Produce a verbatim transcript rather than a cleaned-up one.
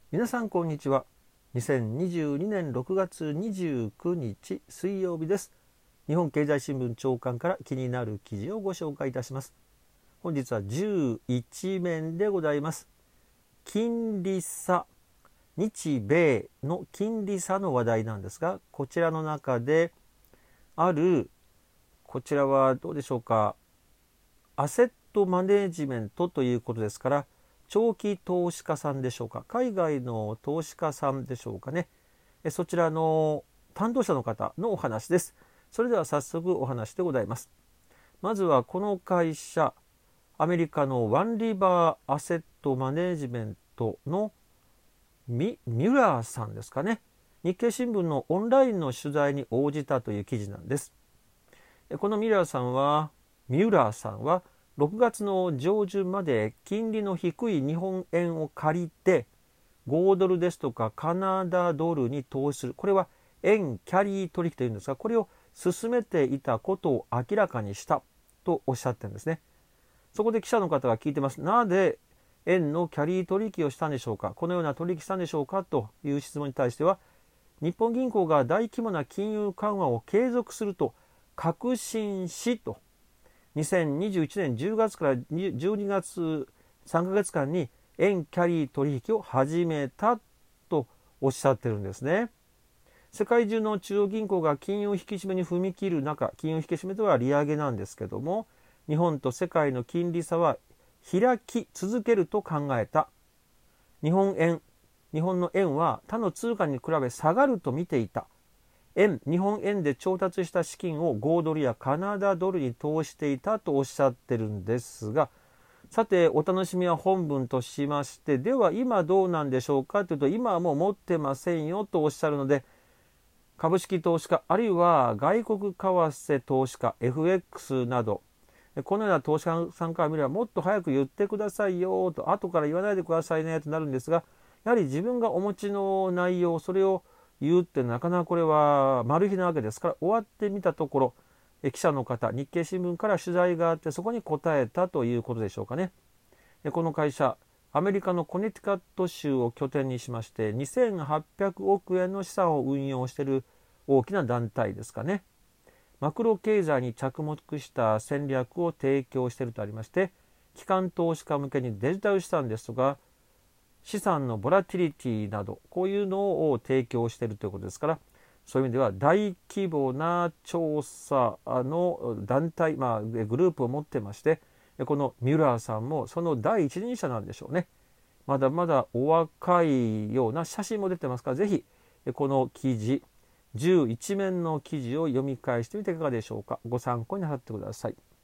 皆さんこんにちは。にせんにじゅうにねんろくがつにじゅうくにち水曜日です。日本経済新聞長官から気になる記事をご紹介いたします。本日はじゅういちめんでございます。金利差、日米の金利差の話題なんですが、こちらの中である、こちらはどうでしょうか、アセットマネージメントということですから、長期投資家さんでしょうか、海外の投資家さんでしょうかね、そちらの担当者の方のお話です。それでは早速お話でございます。まずはこの会社、アメリカのワンリバーアセットマネージメントのミミュラーさんですかね、日経新聞のオンラインの取材に応じたという記事なんです。このミュラーさんはミュラーさんはろくがつの上旬まで金利の低い日本円を借りてごドルですとかカナダドルに投資する、これは円キャリー取引というんですが、これを進めていたことを明らかにしたとおっしゃってるんですね。そこで記者の方が聞いてます。なぜ円のキャリー取引をしたんでしょうか、このような取引したんでしょうかという質問に対しては、日本銀行が大規模な金融緩和を継続すると確信しと、にせんにじゅういちねんじゅうがつからじゅうにがつさんかげつかんに円キャリー取引を始めたとおっしゃってるんですね。世界中の中央銀行が金融引き締めに踏み切る中、金融引き締めとは利上げなんですけども、日本と世界の金利差は開き続けると考えた。日本円、日本の円は他の通貨に比べ下がると見ていた。円、日本円で調達した資金をごドルやカナダドルに投じていたとおっしゃってるんですが、さてお楽しみは本文としまして、では今どうなんでしょうかというと、今はもう持ってませんよとおっしゃるので、株式投資家あるいは外国為替投資家 エフエックス など、このような投資家さんから見ればもっと早く言ってくださいよと、後から言わないでくださいねとなるんですが、やはり自分がお持ちの内容、それを言うってなかなかこれはマル秘なわけですから、終わってみたところ、記者の方、日経新聞から取材があって、そこに答えたということでしょうかね。この会社、アメリカのコネティカット州を拠点にしまして、にせんはっぴゃくおくえんの資産を運用している大きな団体ですかね。マクロ経済に着目した戦略を提供しているとありまして、機関投資家向けにデジタル資産ですとか、資産のボラティリティなど、こういうのを提供しているということですから、そういう意味では大規模な調査の団体、まあ、グループを持ってまして、このミュラーさんもその第一人者なんでしょうね。まだまだお若いような写真も出てますから、ぜひこの記事、じゅういちめんの記事を読み返してみていかがでしょうか。ご参考になさってください。